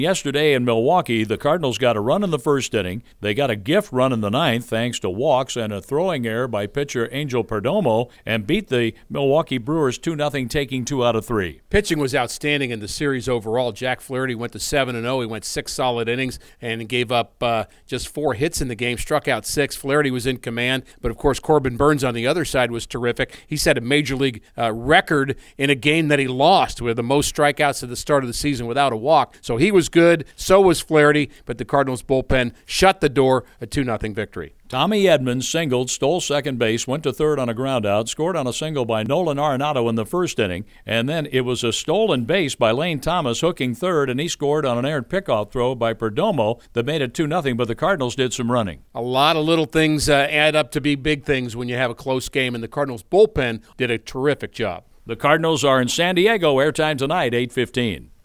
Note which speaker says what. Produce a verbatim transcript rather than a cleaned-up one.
Speaker 1: Yesterday in Milwaukee, the Cardinals got a run in the first inning. They got a gift run in the ninth thanks to walks and a throwing error by pitcher Angel Perdomo, and beat the Milwaukee Brewers two nothing, taking two out of three.
Speaker 2: Pitching was outstanding in the series overall. Jack Flaherty went to seven and oh. He went six solid innings and gave up uh, just four hits in the game, struck out six. Flaherty was in command, but of course Corbin Burns on the other side was terrific. He set a major league uh, record in a game that he lost with the most strikeouts at the start of the season without a walk. So he was good, so was Flaherty, but the Cardinals bullpen shut the door, a two nothing victory.
Speaker 1: Tommy Edmonds singled, stole second base, went to third on a groundout, scored on a single by Nolan Arenado in the first inning, and then it was a stolen base by Lane Thomas hooking third, and he scored on an errant pickoff throw by Perdomo that made it two nothing, but the Cardinals did some running.
Speaker 2: A lot of little things uh, add up to be big things when you have a close game, and the Cardinals bullpen did a terrific job.
Speaker 1: The Cardinals are in San Diego, airtime tonight, eight fifteen.